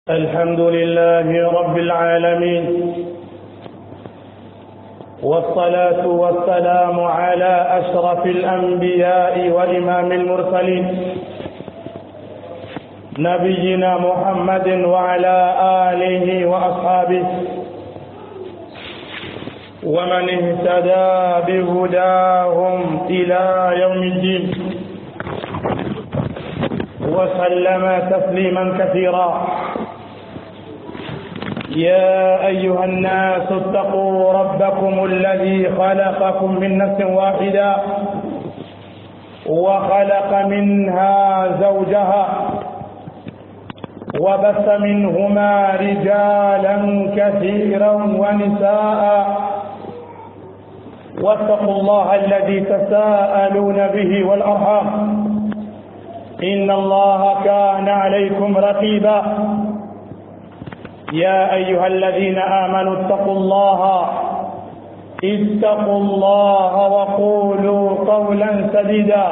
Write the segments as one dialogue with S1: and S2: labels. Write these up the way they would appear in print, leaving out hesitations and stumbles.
S1: الحمد لله رب العالمين، والصلاة والسلام على أشرف الأنبياء وإمام المرسلين نبينا محمد وعلى آله وأصحابه ومن اهتدى بهداهم إلى يوم الدين وسلم تسليما كثيرا. يا أيها الناس اتقوا ربكم الذي خلقكم من نفس واحدة وخلق منها زوجها وبث منهما رجالا كثيرا ونساء، واتقوا الله الذي تساءلون به والأرحام إن الله كان عليكم رقيبا. يا أيها الذين آمنوا اتقوا الله وقولوا قولا سديدا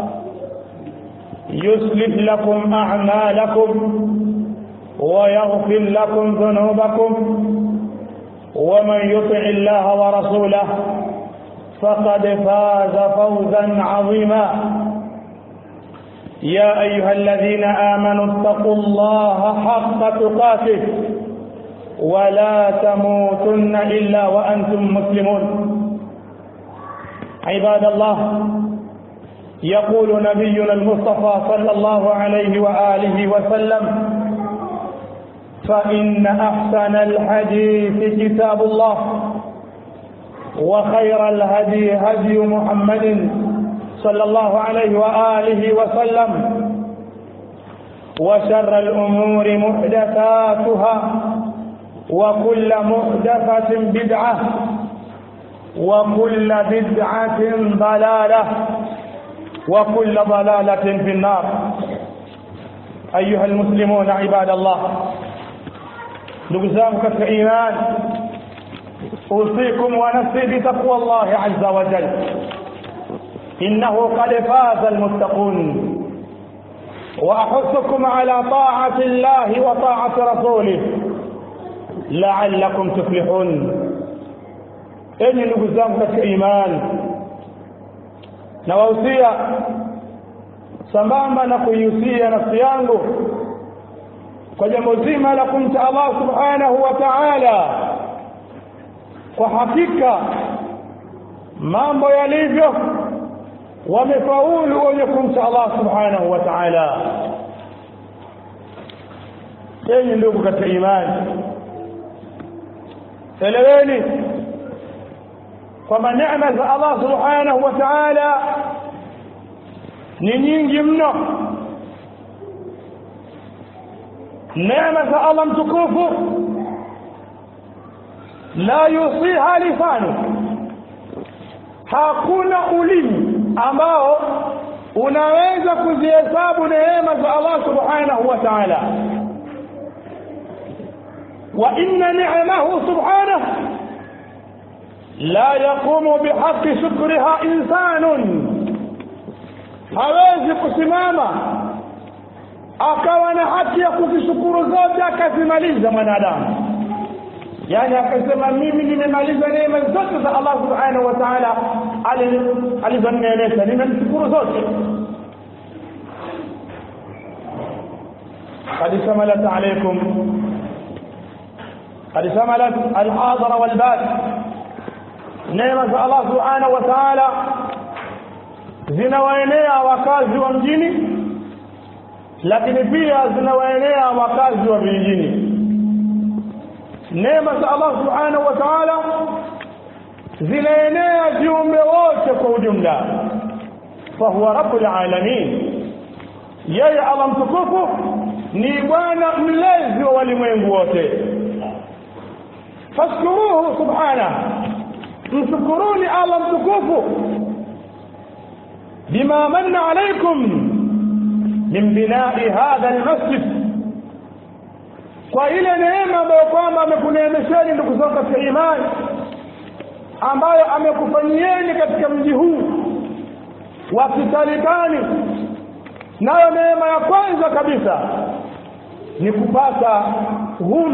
S1: يصلح لكم أعمالكم ويغفر لكم ذنوبكم، ومن يطع الله ورسوله فقد فاز فوزا عظيما. يا أيها الذين آمنوا اتقوا الله حق تقاته ولا تموتن إلا وأنتم مسلمون. عباد الله، يقول نبينا المصطفى صلى الله عليه وآله وسلم: فإن أحسن الحديث كتاب الله، وخير الهدي هدي محمد صلى الله عليه وآله وسلم، وشر الأمور محدثاتها، وكل محدثة بدعة، وكل بدعة ضلالة، وكل ضلالة في النار. أيها المسلمون عباد الله، نجزاكم في الإيمان، أوصيكم ونفسي بتقوى الله عز وجل، إنه قد فاز المتقون، وأحثكم على طاعة الله وطاعة رسوله لعلكم تفلحون. enyi ndugu zangu katika imani, nawahusia sambamba na kuihusia nafsi yangu kwa jambo zima la kumcha Allah subhanahu wa ta'ala. Kwa hakika mambo yalivyo, wamefaulu wenye kumcha Allah subhanahu wa ta'ala. enyi ndugu katika imani, eleweni kwamba neema za Allah subhanahu wa ta'ala ni nyingi mno. neema za Allah mtukufu la yusiha lisanu, hakuna ulimi ambao unaweza kuzihesabu neema za Allah subhanahu wa ta'ala. wa inna ni'amahu subhanahu la yaqumu bihaqqi shukriha insanun, hawezi kusimama akawa na haki ya kuzishukuru zote akazimaliza mwanadamu. yani akasema mimi nimemaliza neema zote za Allah subhanahu wa ta'ala alizonieleza, nimemshukuru zote. قد شملت عليكم قد شملت الحاضر والباد. neema za Allah subhanahu wa ta'ala zinawaenea wakazi wa mjini, lakini pia zinawaenea wakazi wa vijijini. neema za Allah subhanahu wa ta'ala zinaenea viumbe wote kwa ujumla. fahuwa rabbul alamin, yeye Allah mtukufu ni bwana mlezi wa walimwengu wote. fashkuruhu subhanahu, mshukuruni Allah mtukufu bima manna alaykum min bina'i hadha almasjid, kwa ile neema ambayo kwamba amekuneemesheni ndugu zangu katika imani, ambayo amekufanyieni katika mji huu wa Kitalibani. nayo neema ya kwanza kabisa ni kupata huu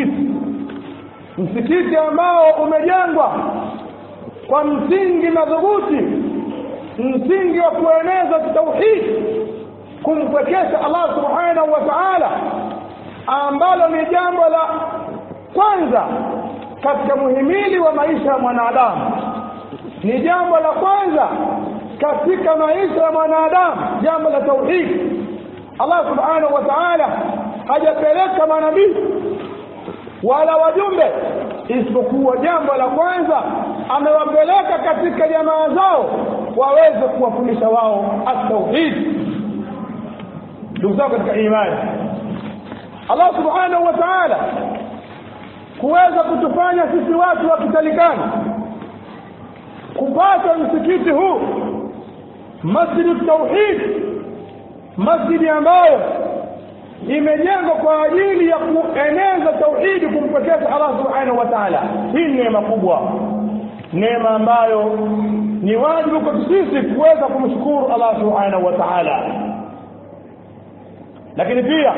S1: msikiti ambao umejengwa kwa msingi madhubuti, msingi wa kueneza tauhid, kumpwekesha Allah subhanahu wa ta'ala, ambalo ni jambo la kwanza katika muhimili wa maisha ya mwanadamu, ni jambo la kwanza katika maisha ya mwanadamu, jambo la tauhid. Allah subhanahu wa ta'ala hajapeleka manabii wala wajumbe isipokuwa jambo la kwanza amewapeleka katika jamaa zao waweze kuwafundisha wao at-tauhid. Ndugu zangu katika imani, Allah subhanahu wa ta'ala kuweza kutufanya sisi watu wa kitalikana kupata msikiti huu, Masjid Tauhid, masjidi ambayo imejengwa kwa ajili ya kueneza tauhidi, kumpekesha Allah subhanahu wa ta'ala. Hii ni neema kubwa, neema ambayo ni wajibu kwa sisi kuweza kumshukuru Allah subhanahu wa ta'ala. Lakini pia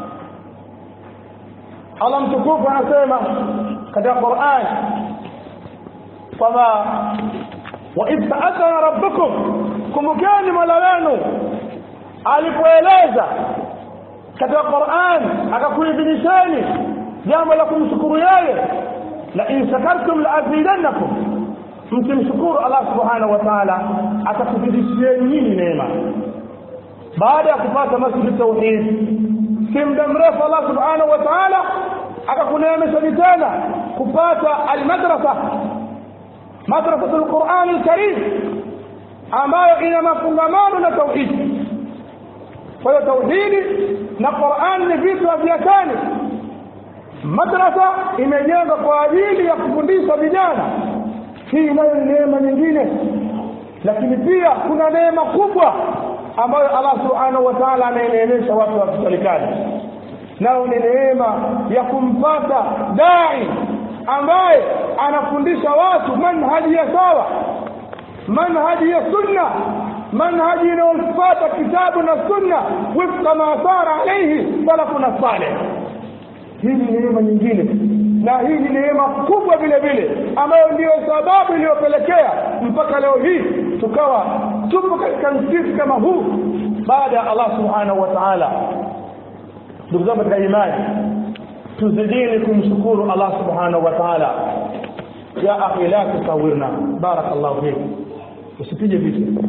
S1: Allah mtukufu anasema katika Qur'an kwamba wa idh ta'adana rabbukum, kumbukeni Mola wenu alipoeleza katika Qur'an akakuidhinisheni jambo la kumshukuru yeye, la in shakartum la azidannakum, mkimshukuru Allah subhanahu wa ta'ala atakuzidishieni nyinyi neema. Baada ya kupata masjid tauhid, si muda mrefu Allah subhanahu wa ta'ala akakuneemesha tena kupata al-madrasa, madrasatul Qur'an al-Karim, ambayo ina mafungamano na tauhid. Kwa hiyo tauhidi na Qur'an ni vitu haviachani. Madrasa imejengwa kwa ajili ya kufundisha vijana, hii nayo ni neema nyingine. Lakini pia kuna neema kubwa ambayo Allah subhanahu wa ta'ala anaeleza watu wa kusalikana, nao ni neema ya kumpata dai ambaye anafundisha watu manhaji ya sawa, manhaji ya sunna, manhaji inayofuata kitabu na sunna wifqa ma sara alayhi salafuna salih. Hii ni neema nyingine, na hii ni neema kubwa vile vile ambayo ndio sababu iliyopelekea mpaka leo hii tukawa tupo katika msikiti kama huu baada ya Allah subhanahu wa ta'ala. Ndugu zangu katika imani, tuzidini kumshukuru Allah subhanahu wa ta'ala. Ya akhi la tusawirna, barakallahu fik, usipige vitu.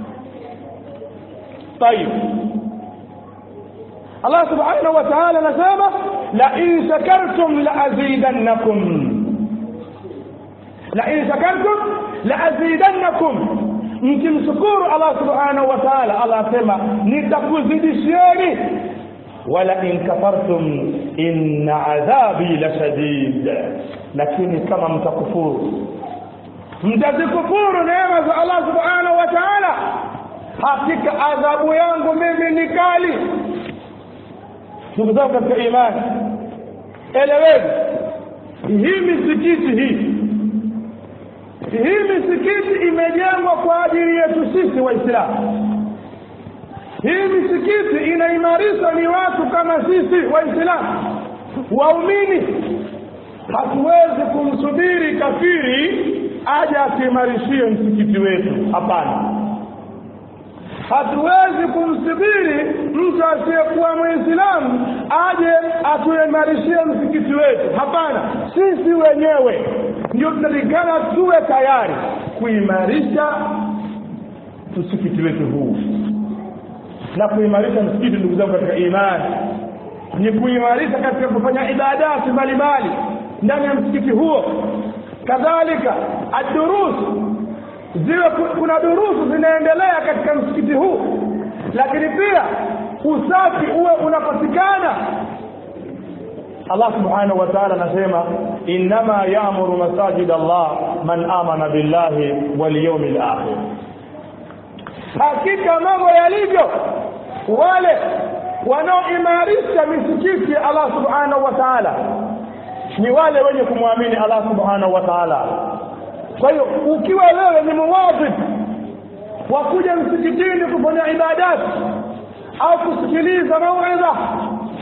S1: طيب الله سبحانه وتعالى نسمع لئن شكرتم لأزيدنكم، لئن شكرتم لأزيدنكم، mkimshukuru Allah subhanahu wa ta'ala Allah sema nitakuzidishieni, wala in kafartum inna adhabi lashadid, lakini kama mtakufuru, mtazikufuru neema za Allah subhanahu wa ta'ala, hakika adhabu yangu mimi ni kali. Ndugu zangu katika imani, eleweni hii misikiti hii misikiti imejengwa kwa ajili yetu sisi Waislamu. Hii misikiti inaimarisha ni watu kama sisi Waislamu waumini. Hatuwezi kumsubiri kafiri aje atuimarishie msikiti wetu, hapana. Hatuwezi kumsubiri mtu asiyekuwa Muislamu aje atuimarishie msikiti wetu, hapana. Sisi wenyewe ndio tunatakana tuwe tayari kuimarisha msikiti wetu huu. Na kuimarisha msikiti, ndugu zangu katika imani, ni kuimarisha katika kufanya ibadati mbalimbali ndani ya msikiti huo. Kadhalika ad-durus, ziwe kuna durusu zinaendelea katika msikiti huu, lakini pia usafi uwe unapatikana. Allah subhanahu wa ta'ala anasema inma ya'muru masajid Allah man amana billahi wal yawmil akhir, hakika mambo yalivyo wale wanaoimarisha misikiti ya Allah subhanahu wa ta'ala ni wale wenye kumwamini Allah subhanahu wa ta'ala. Kwa hiyo ukiwa wewe ni muwadhib wa kuja msikitini kufanya ibadati au kusikiliza mauidha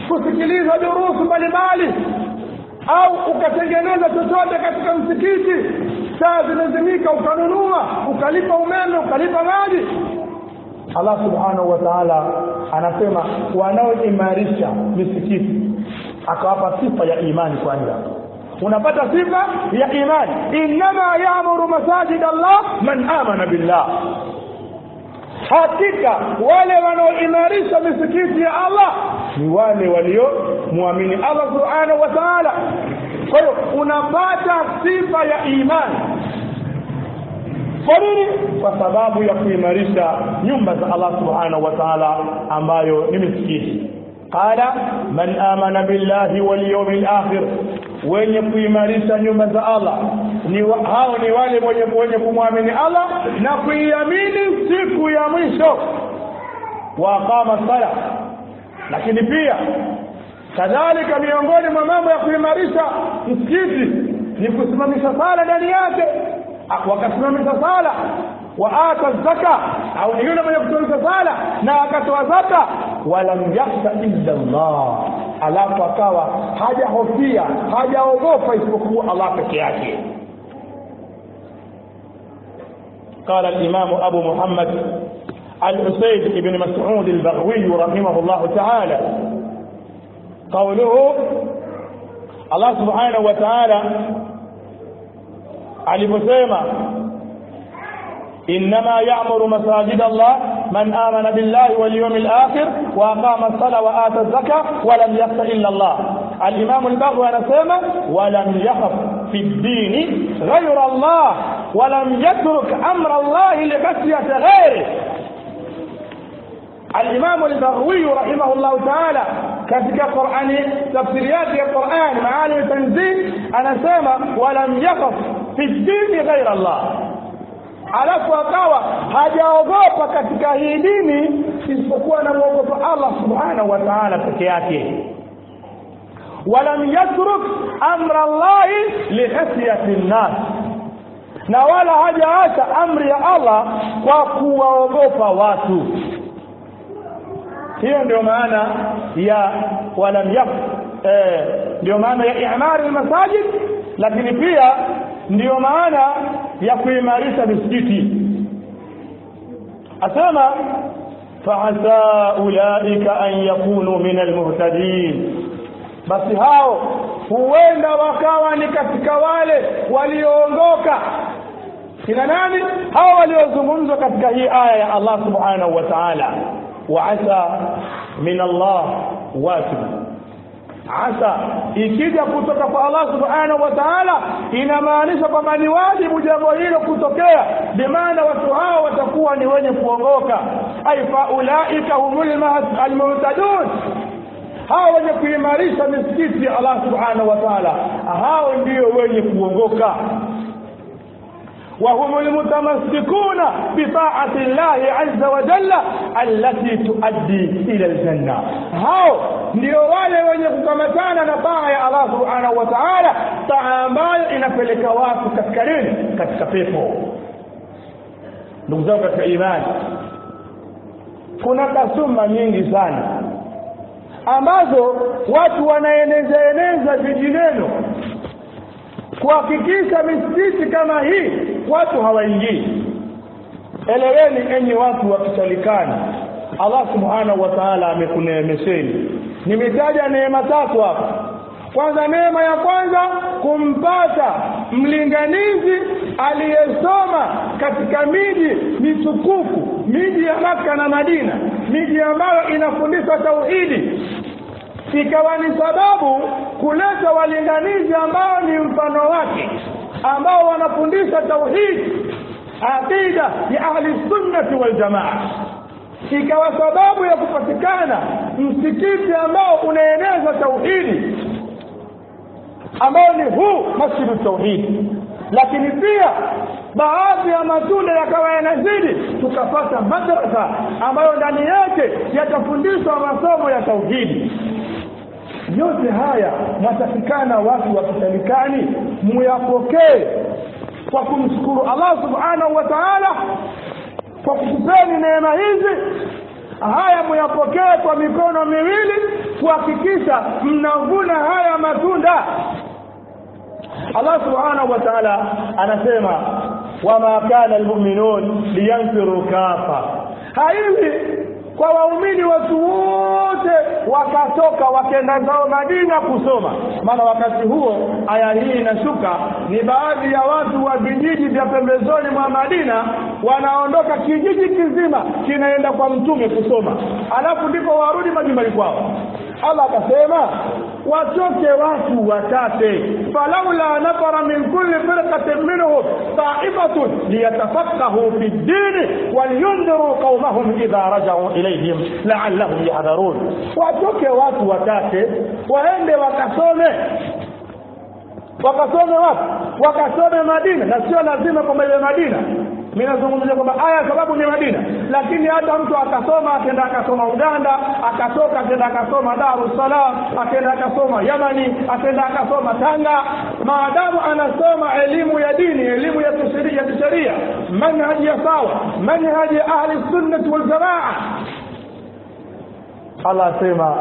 S1: kusikiliza durusu mbalimbali, au ukatengeneza chochote katika msikiti, saa zinazimika ukanunua, ukalipa umeme, ukalipa maji. Allah subhanahu wa ta'ala anasema wanaoimarisha misikiti, akawapa sifa ya imani kwanza. Unapata sifa ya imani, inma ya'muru masajid Allah man amana billah. Hakika wale wanaoimarisha misikiti ya Allah ni wale walio muamini Allah subhanahu wa ta'ala. Kwa hiyo unapata sifa ya imani. Kwa nini? Kwa sababu ya kuimarisha nyumba za Allah subhanahu wa ta'ala ambayo ni misikiti. Qala man amana billahi wal yawmil akhir, wenye kuimarisha nyumba za Allah hao ni wale wenye kumwamini Allah na kuiamini siku ya mwisho. Wa aqama sala, lakini pia kadhalika miongoni mwa mambo ya kuimarisha msikiti ni kusimamisha sala ndani yake. Wakasimamisha sala, wa ata zaka, au ni yule mwenye kutoa sala na akatoa zaka, walam yakhsha illa Allah, alafu akawa hajahofia, hajaogopa isipokuwa Allah peke yake. قال الإمام أبو محمد الحسين بن مسعود البغوي رحمه الله تعالى قوله الله سبحانه وتعالى aliposema inma ya'muru masajid Allah man amana billahi wal yawmil akhir wa aqama as-salata wa ata az-zakata wa lam yakhsha illa Allah. Al-Imam al-Baghawi anasema wa lam yakhaf fi ad-din ghayra Allah wa lam yatruk amra Allah li khashyati ghayrihi. Al-Imam al-Baghawi rahimahullah ta'ala katika Qur'ani, tafsiri yake ya Qur'an maana tanzil, anasema wa lam yakhaf fi dini ghaira Allah, alafu akawa hajaogopa katika hii dini isipokuwa na muogopa Allah subhanahu wa ta'ala peke yake. Walam yatruk amra Allah li khashyati an-nas, na wala hajaacha amri ya Allah kwa kuwaogopa watu. Hiyo ndio maana ya walam ndio maana ya i'mari al-masajid, lakini pia ndio maana ya kuimarisha misikiti. Asema fa'asa ulaika an yakunu min al-muhtadin, basi hao huenda wakawa ni katika wale walioongoka. Kina nani hao waliozungumzwa katika hii aya ya Allah subhanahu wa ta'ala? Wa'asa min Allah wajib. Asa ikija kutoka kwa Allah subhanahu wa ta'ala inamaanisha kwamba ni wajibu jambo hilo kutokea, bi maana watu hao watakuwa ni wenye kuongoka. Ay fa ulaika humul muhtadun, hao wenye kuimarisha misikiti ya Allah subhanahu wa ta'ala, hao ndio wenye kuongoka. وهم المتمسكون بطاعة الله عز وجل التي تؤدي إلى الجنة. hao ndio wale wenye kukamatana na taa ya Allah subhanahu wa ta'ala, taa ambayo inapeleka watu katika nini? Katika pepo. Ndugu zangu katika imani, kuna kasumba nyingi sana ambazo watu wanaeneza vijineno kuhakikisha misikiti kama hii watu hawaingii. Eleweni enyi watu wa Kitalikani, Allah subhanahu wa ta'ala amekuneemesheni. Nimetaja neema tatu hapa. Kwanza, neema ya kwanza kumpata mlinganizi aliyesoma katika miji mitukufu, miji ya Makka na Madina, miji ambayo inafundisha tauhidi. Ikawa ni sababu kuleta walinganizi ambao ni mfano wake, ambao wanafundisha tauhid, aqida ya ahli sunnah wal jamaa. Ikawa sababu ya kupatikana msikiti ambao unaeneza tauhidi, ambao ni huu masjid tauhid. Lakini pia baadhi ya matunda yakawa yanazidi, tukapata madrasa ambayo ndani yake yatafundishwa masomo ya tauhidi. Yote haya mwatakikana watu wa Kitalikani muyapokee kwa kumshukuru Allah subhanahu wa ta'ala kwa kukupeni neema hizi. Haya muyapokee kwa mikono miwili, kuhakikisha mnavuna haya matunda. Allah subhanahu wa ta'ala anasema wama kana almu'minun liyanfiru kafa. Haiwi kwa waumini watu wote wakatoka wakaenda zao Madina kusoma. Maana wakati huo aya hii inashuka, ni baadhi ya watu wa vijiji vya pembezoni mwa Madina wanaondoka kijiji kizima kinaenda kwa mtume kusoma, alafu ndipo warudi majumbani kwao. Allah akasema watoke watu watate, falaula nafara min kulli firqatin minhum ta'ifatun liyatafaqahu fi ad-din waliyunziru qaumahum idha raja'u ilayhim la'allahum yahdharun. Watoke watu watate waende wakasome wapi? Wakasome Madina, na sio lazima kwamba ile Madina. Mimi nazungumzia kwamba aya sababu ni Madina, lakini hata mtu akasoma akaenda akasoma Uganda, akatoka akaenda akasoma Dar es Salaam, akaenda akasoma Yamani, akaenda akasoma Tanga, maadamu anasoma elimu ya dini, elimu ya sheria, manhaji ya sawa, manhaji ya ahli sunnah wal jamaa. Allah sema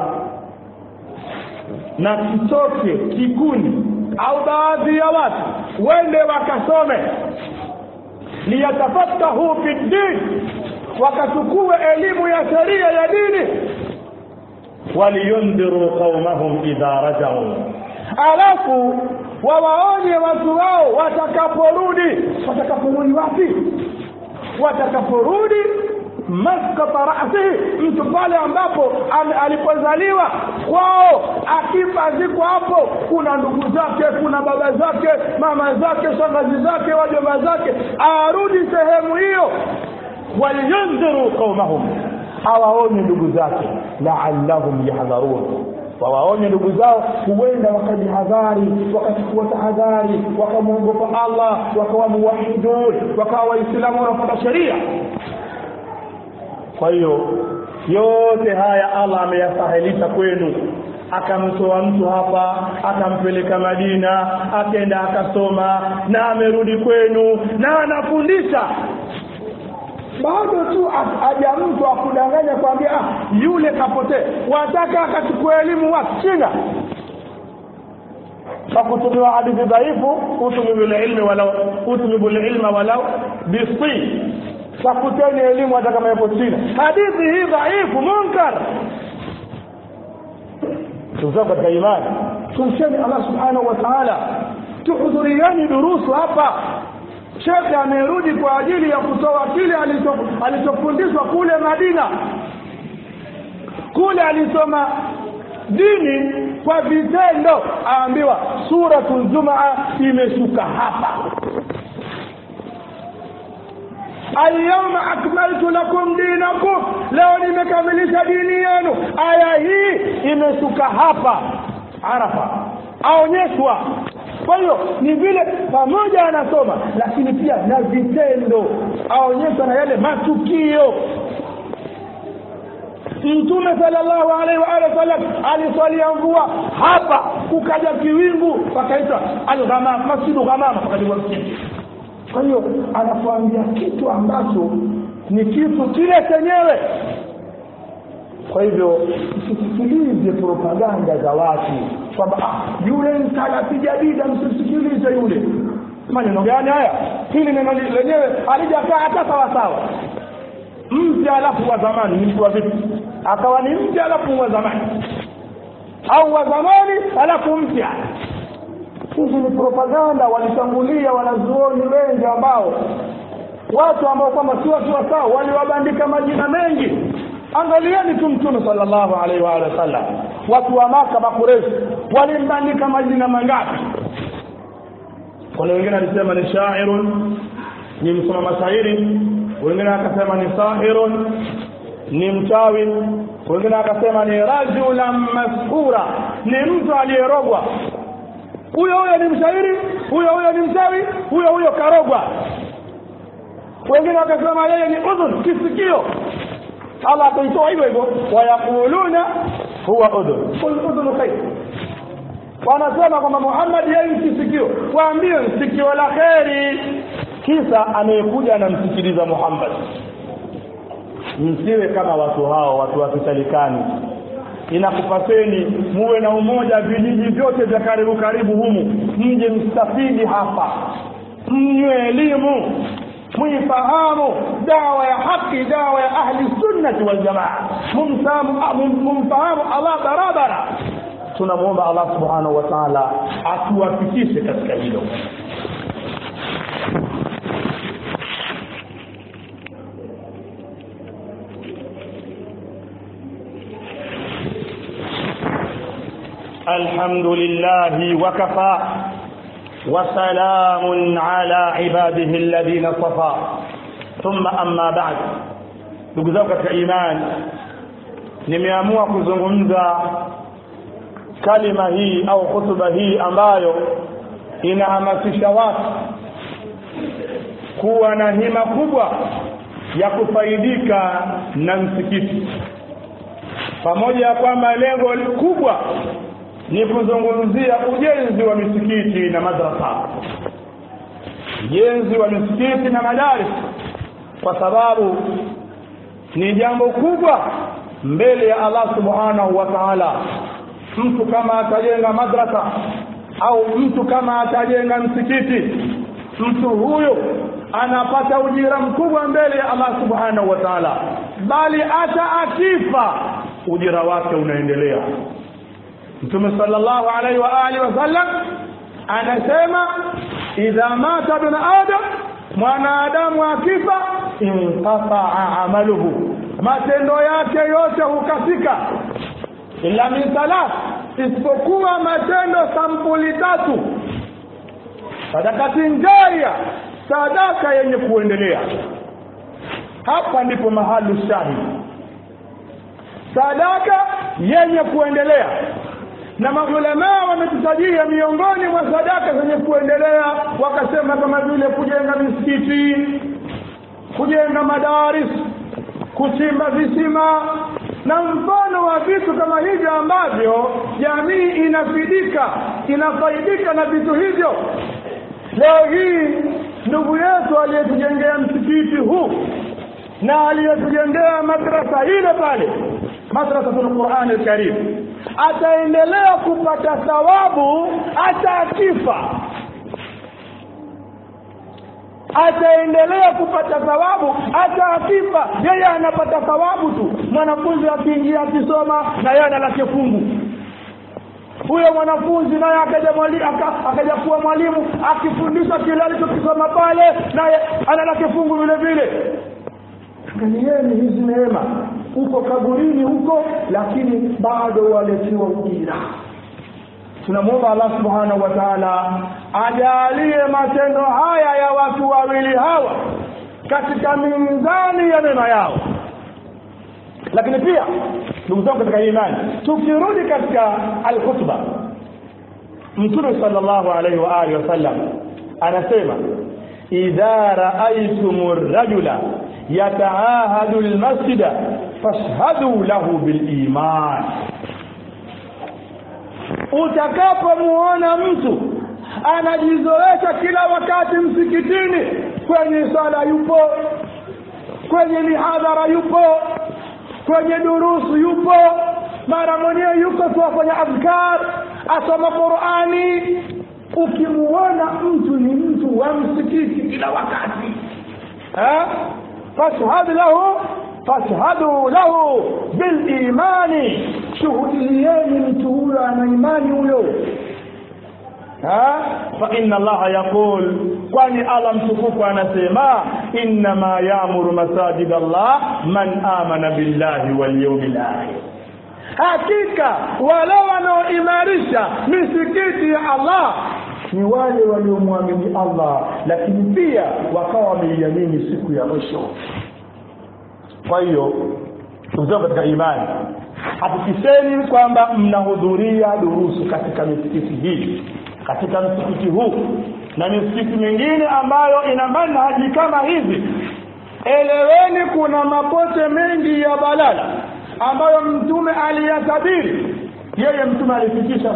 S1: na kitoke kikundi au baadhi ya watu wende wakasome, liyatafaqahu fi din, wakachukue elimu ya sheria ya dini, waliyundiru qaumahum idha raja'u, alafu wawaonye watu wao watakaporudi. Watakaporudi wapi? Watakaporudi maskata ra'sihi, mtu pale ambapo alipozaliwa kwao, akifa ziko hapo, kuna ndugu zake, kuna baba zake, mama zake, shangazi zake, wajomba zake, arudi sehemu hiyo. Waliyunziru qaumahum, awaonye ndugu zake, la'allahum yahdharun, wawaonye ndugu zao huenda wakajihadhari, wakachukua tahadhari, wakamwogopa Allah, wakawa muwahidun, wakawa waislamu wanafuata sheria. Kwa hiyo yote haya Allah ameyasahilisha kwenu. Akamtoa mtu hapa, akampeleka Madina, akaenda akasoma, na amerudi kwenu na anafundisha. Bado tu aja mtu akudanganya kwambia yule kapotea, wataka akachukua elimu wapi? China fakutubiwa hadithi dhaifu, utubibu ilma walau bisi, fakuteni elimu hata kama yapo China. Hadithi hii dhaifu, munkar. Tuzao katika imani, tumsheni Allah subhanahu wa ta'ala, tuhudhuriani durusu hapa. Sheikh amerudi kwa ajili ya kutoa kile alichofundishwa kule Madina. Kule alisoma dini kwa vitendo, aambiwa suratul Jumaa imeshuka hapa, al-yawma akmaltu lakum dinakum, leo nimekamilisha dini yenu. Aya hii imeshuka hapa Arafa, aonyeshwa. Kwa hiyo ni vile pamoja anasoma, lakini pia na vitendo, aonyeshwa na yale matukio. Mtume sallallahu alaihi wa sallam aliswalia mvua hapa, kukaja kiwingu, pakaitwa al-ghamam, masjidu ghamam, pakajengwa msikiti. Kwa hiyo anakuambia kitu ambacho ni kitu kile chenyewe. Kwa hivyo msisikilize propaganda za watu kwamba yule msalafi jadida, msisikilize yule. Maneno gani haya? Hili neno lenyewe alijakaa hata sawa. Mpya alafu wa zamani ni mtu wa vipi? Akawa ni mpya alafu wa zamani, au wa zamani alafu mpya. Hizi ni propaganda. Walitangulia wanazuoni wengi ambao watu ambao kwamba si watu sawa, waliwabandika majina mengi. Angalieni tu Mtume sallallahu alaihi wa sallam, watu wa Maka, Makureish, walimbandika majina mangapi? Kuna wengine alisema ni shairun, ni msoma mashairi, wengine akasema ni sahirun, ni mchawi, wengine akasema ni rajulan mas'ura, ni mtu aliyerogwa. Huyo ni mshairi, huyo ni mchawi, huyo karogwa. Wengine wakasema yeye ni udhun, kisikio. Allah ataitoa hivyo, wayakuluna huwa udhun, kul udhun khair. Wanasema kwamba Muhammad yeye ni kisikio, waambie sikio la kheri. Kisa anayekuja anamsikiliza Muhammad. Msiwe kama watu hao, watu wa kitalikani. inakupaseni muwe na umoja vijiji vyote vya karibu karibu humu, mje mstafidi hapa, mnywe elimu, mwifahamu dawa ya haki, dawa ya ahli sunnah wal jamaa, mumfahamu Allah barabara. Tunamuomba Allah subhanahu wa ta'ala atuwafikishe katika hilo. الحمد لله وكفى وسلام على عباده الذين اصطفى ثم أما بعد. ndugu zangu katika imani, nimeamua kuzungumza kalima hii au hotuba hii ambayo inahamasisha watu kuwa na hima kubwa ya kufaidika na msikiti, pamoja na kwamba lengo kubwa ni kuzungumzia ujenzi wa misikiti na madrasa, ujenzi wa misikiti na madaris, kwa sababu ni jambo kubwa mbele ya Allah subhanahu wa ta'ala. Mtu kama atajenga madrasa au mtu kama atajenga msikiti, mtu huyo anapata ujira mkubwa mbele ya Allah subhanahu wa ta'ala, bali hata akifa ujira wake unaendelea. Mtume sallallahu alaihi wa alihi wasallam anasema, idha mata ibn adam, mwanadamu akifa, inqata'a amaluhu, matendo yake yote hukatika, illa min thalath, isipokuwa matendo sampuli tatu: sadaqatin jariya, sadaka yenye kuendelea. Hapa ndipo mahali shahidi, sadaka yenye kuendelea. Na maulama wametutajia miongoni mwa sadaka zenye kuendelea, wakasema kama vile kujenga misikiti, kujenga madaris, kuchimba visima na mfano wa vitu kama hivyo ambavyo jamii inafaidika na vitu hivyo. Leo hii ndugu yetu aliyetujengea msikiti huu na aliyetujengea madrasa ile pale, madrasatul Qur'an al-Karim, ataendelea kupata thawabu hata akifa. Ataendelea kupata thawabu hata akifa. Yeye anapata thawabu tu. Mwanafunzi akiingia akisoma na yeye analake fungu, huyo mwanafunzi naye akaja kuwa mwalimu akifundisha kile alichokisoma pale, naye analake fungu vile vile. Angalieni hizi neema, uko kaburini huko, lakini bado waletiwa ujira. Tunamuomba Allah subhanahu wa ta'ala ajalie matendo haya ya watu wawili hawa katika mizani ya mema yao. Lakini pia ndugu zangu katika imani, tukirudi katika al-khutba, Mtume sallallahu alaihi wa alihi wasallam anasema, idha ra'aytumur rajula yataahadu al-masjida fashhadu lahu bil iman. Utakapomuona mtu anajizoesha kila wakati msikitini, kwenye sala yupo, kwenye mihadhara yupo, kwenye durusu yupo, mara mwenyewe yuko tuwafanya adhkar, asoma Qur'ani, ukimuona mtu ni mtu wa msikiti kila wakati, fashhadu lahu bil imani, shuhudieni mtu huyo ana imani huyo. Fa inna Allah yaqul, kwani Allah mtukufu anasema, inma ya'muru masajid Allah man amana billahi wal yawmil akhir. Hakika wale wanaoimarisha misikiti ya Allah ni wale waliomwamini Allah, lakini pia wakawa wameiamini siku ya mwisho. Kwa hiyo tunzo katika imani, hakikisheni kwamba mnahudhuria durusu katika misikiti hii, katika msikiti huu na misikiti mingine ambayo ina manhaji kama hizi. Eleweni kuna mapote mengi ya balala ambayo Mtume aliyatabiri. Yeye Mtume alifikisha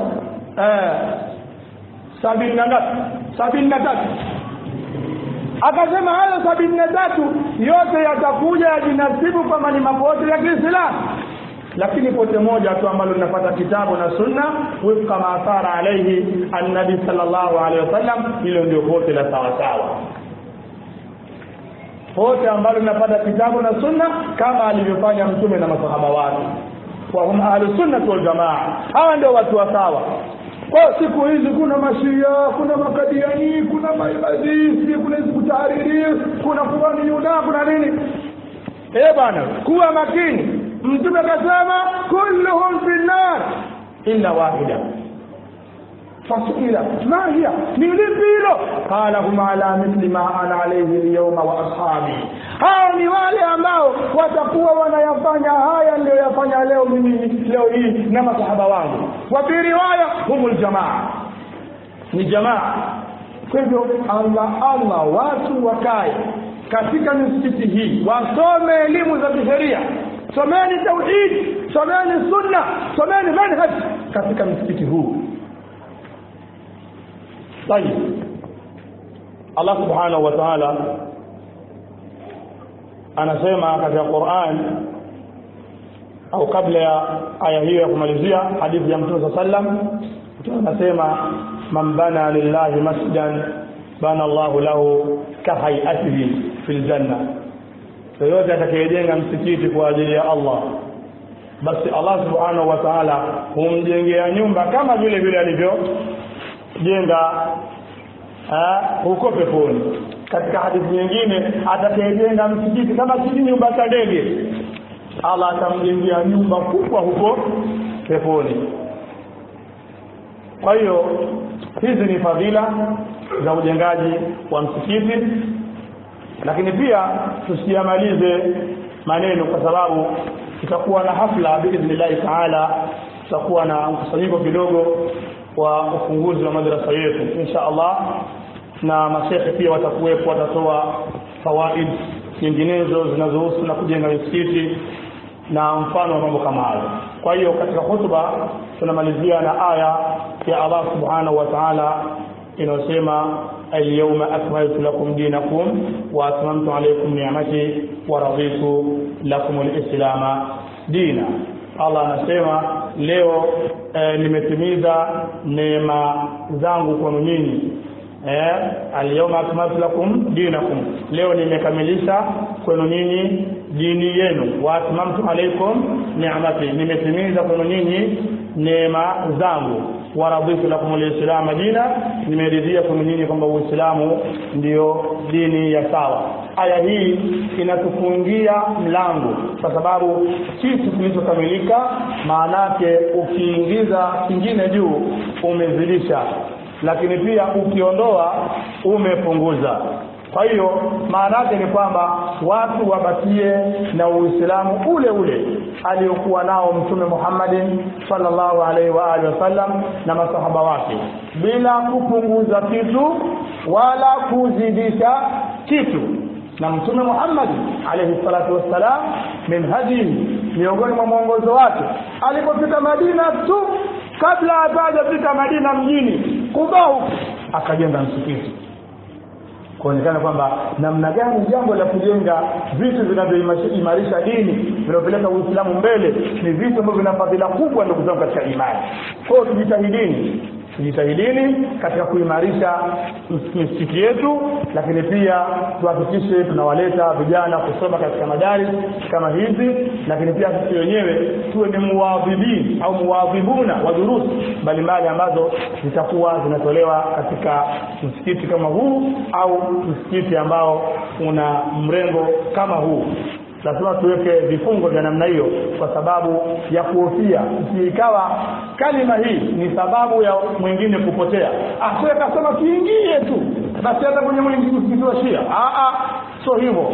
S1: 73, akasema hayo 73 yote yatakuja yajinasibu kama ni mapote ya Kiislamu. lakini pote moja tu ambalo linapata kitabu na sunna wifqa ma athara alayhi an-nabi sallallahu alayhi wasallam, hilo ndio pote la sawa sawa. Pote ambalo linapata kitabu na sunna kama alivyofanya mtume na masahaba wake, wa hum ahlus sunnah wal jamaa, hawa ndio watu wa sawa. Kwa siku hizi kuna mashia, kuna makadiani, kuna maibadhi, kuna hizbut-tahrir, kuna fulani yuna, kuna nini. Bana, kuwa makini. Mtume akasema kulluhum fi nar illa wahida. Fasila ma hiya, ni lipi hilo? Qala hum ala mithli ma ana alayhi al-yawma wa ashabi. Hao ni wale ambao watakuwa wanayafanya haya ndio yafanya leo mimi leo hii na masahaba wangu. Wa bi riwaya humul jamaa, ni jamaa. Kwa hivyo Allah watu wakae katika misikiti hii wasome elimu za kisheria, someni tauhid, someni sunna, someni manhaj katika misikiti huu. Tayeb, Allah subhanahu wa ta'ala anasema katika Qur'an, au kabla ya aya hiyo ya kumalizia hadithi ya Mtume sallam, anasema man bana lillahi masjidan bana Allahu lahu kahayatihi fil janna. Yoyote atakayejenga msikiti kwa ajili ya Allah, basi Allah subhanahu wa ta'ala humjengea nyumba kama vile vile alivyojenga huko peponi. Katika hadithi nyingine, atakayejenga msikiti kama si nyumba ya ndege, Allah atamjengea nyumba kubwa huko peponi. Kwa hiyo hizi ni fadhila za ujengaji wa msikiti, lakini pia tusiamalize maneno kwa sababu tutakuwa na hafla biidhnillah taala, tutakuwa na mkusanyiko kidogo wa ufunguzi wa madrasa yetu insha Allah, na mashehe pia watakuwepo, watatoa fawaid nyinginezo zinazohusu na kujenga misikiti na mfano wa mambo kama hayo. Kwa hiyo katika hutuba tunamalizia na aya ya Allah subhanahu wa ta'ala inayosema al-yawma akmaltu lakum dinakum wa atmamtu alaykum ni'mati wa raditu lakum al-islam dina. Allah anasema leo nimetimiza neema zangu kwa nyinyi. Al-yawma akmaltu lakum dinakum, leo nimekamilisha kwenu nyinyi dini yenu. Wa atmamtu alaykum ni'mati, nimetimiza kwenu nyinyi neema zangu. Wa raditu lakum al-islam dina, nimeridhia kwenu nyinyi kwamba Uislamu ndio dini ya sawa. Aya hii inatufungia mlango kwa sababu kitu kilichokamilika maana yake ukiingiza kingine juu umezidisha, lakini pia ukiondoa umepunguza. Kwa hiyo maana yake ni kwamba watu wabakie na Uislamu ule ule aliokuwa nao Mtume Muhammadin sallallahu alaihi wa alihi wasallam na masahaba wake, bila kupunguza kitu wala kuzidisha kitu. Na Mtume Muhammad alayhi salatu wassalam min hadi, miongoni mwa mwongozo wake alipofika Madina tu, kabla hajafika Madina mjini Kuba, akajenga msikiti, kuonekana kwamba namna gani jambo la kujenga vitu vinavyoimarisha dini, vinavyopeleka Uislamu mbele, ni vitu ambavyo vina fadhila kubwa ndugu zangu katika imani. Kwa hiyo tujitahidini katika kuimarisha misikiti yetu, lakini pia tuhakikishe tunawaleta vijana kusoma katika madaris kama hizi, lakini pia sisi wenyewe tuwe ni muwadhibin au muwadhibuna wa durusi mbalimbali ambazo zitakuwa zinatolewa katika msikiti kama huu au msikiti ambao una mrengo kama huu. Lazima tuweke vifungo vya namna hiyo kwa sababu ya kuhofia ikawa kalima hii ni sababu ya mwingine kupotea. Sio akasema kiingie tu basi hata kwenye mwingine ukitoshia. Sio hivyo.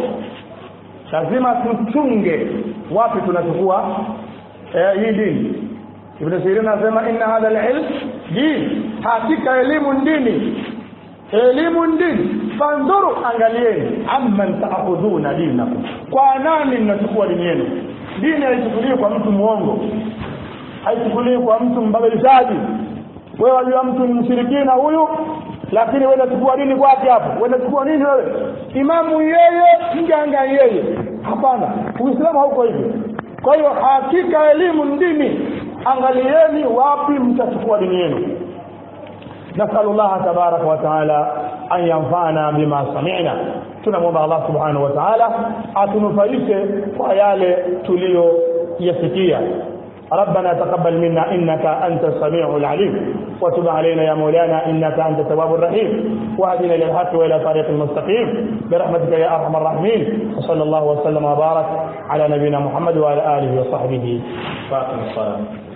S1: Lazima tuchunge wapi tunachukua hii dini. Ibn Sirin anasema inna hadha al-ilm din, hakika elimu dini, elimu dini. Fanzuru, angalieni, amman ta'khuduna dinakum, kwa nani mnachukua dini yenu. Dini haichukuliwi kwa mtu muongo, haichukuliwi kwa mtu mbadilishaji. Wewe wajua mtu ni mshirikina huyu, lakini wewe unachukua dini kwake hapo. Wewe unachukua nini wewe? Imamu yeye, mganga yeye. Hapana, Uislamu hauko hivyo. Kwa hiyo hakika elimu ndini, angalieni wapi mtachukua dini yenu. Nasallallahu tabaraka wa taala an yanfa'ana bima sami'na. Tunamwomba Allah subhanahu wa ta'ala atunufaishe kwa yale tuliyoyasikia. ربنا تقبل منا إنك أنت السميع العليم وتب علينا يا مولانا إنك أنت التواب الرحيم واهدنا إلى الحق وإلى طريق المستقيم برحمتك يا أرحم الراحمين. وصلى الله وسلم وبارك على نبينا محمد وعلى آله وصحبه. فاقم الصلاة.